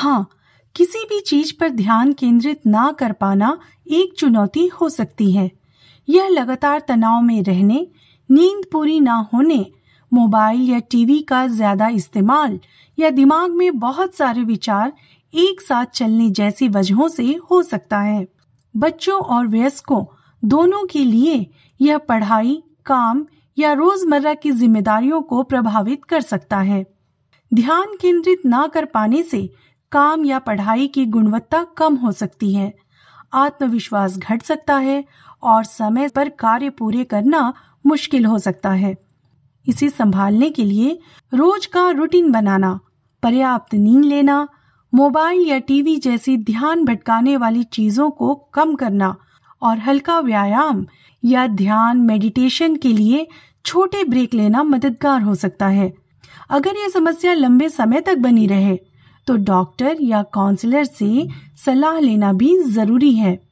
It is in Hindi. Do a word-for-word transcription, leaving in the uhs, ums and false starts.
हाँ, किसी भी चीज पर ध्यान केंद्रित ना कर पाना एक चुनौती हो सकती है। यह लगातार तनाव में रहने, नींद पूरी ना होने, मोबाइल या टीवी का ज्यादा इस्तेमाल या दिमाग में बहुत सारे विचार एक साथ चलने जैसी वजहों से हो सकता है। बच्चों और वयस्कों दोनों के लिए यह पढ़ाई, काम या रोजमर्रा की जिम्मेदारियों को प्रभावित कर सकता है। ध्यान केंद्रित ना कर पाने से काम या पढ़ाई की गुणवत्ता कम हो सकती है, आत्मविश्वास घट सकता है और समय पर कार्य पूरे करना मुश्किल हो सकता है। इसे संभालने के लिए रोज का रूटीन बनाना, पर्याप्त नींद लेना, मोबाइल या टीवी जैसी ध्यान भटकाने वाली चीजों को कम करना और हल्का व्यायाम या ध्यान मेडिटेशन के लिए छोटे ब्रेक लेना मददगार हो सकता है। अगर यह समस्या लंबे समय तक बनी रहे तो डॉक्टर या काउंसलर से सलाह लेना भी जरूरी है।